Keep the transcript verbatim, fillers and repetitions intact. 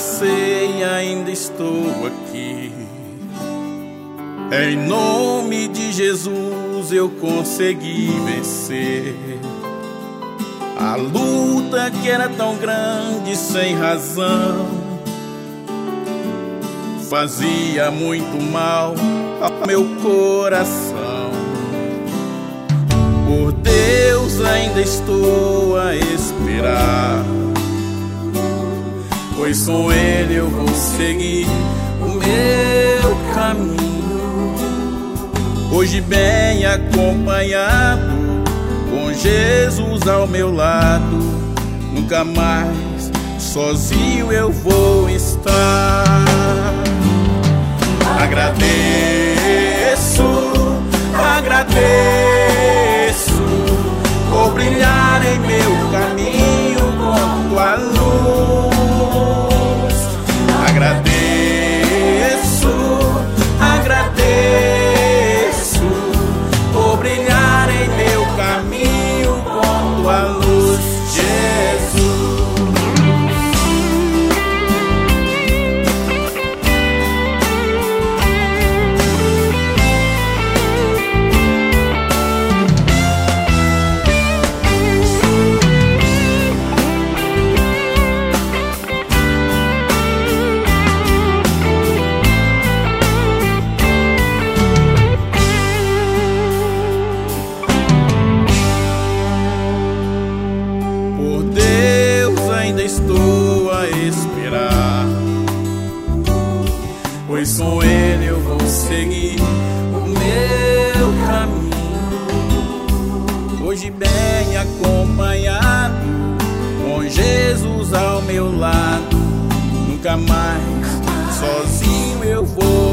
passei e ainda estou aqui. Em nome de Jesus eu consegui vencer a luta que era tão grande sem razão, fazia muito mal ao meu coração. Por Deus ainda estou a esperar, pois com Ele eu vou seguir o meu caminho. Hoje bem acompanhado, com Jesus ao meu lado, nunca mais sozinho eu vou estar. Agradeço, agradeço por brilhar em meu caminho com tua luz. Agradeço, agradeço por brilhar em meu caminho com tua luz, Jesus. Estou a esperar, pois com Ele eu vou seguir o meu caminho. Hoje bem acompanhado, com Jesus ao meu lado, nunca mais sozinho eu vou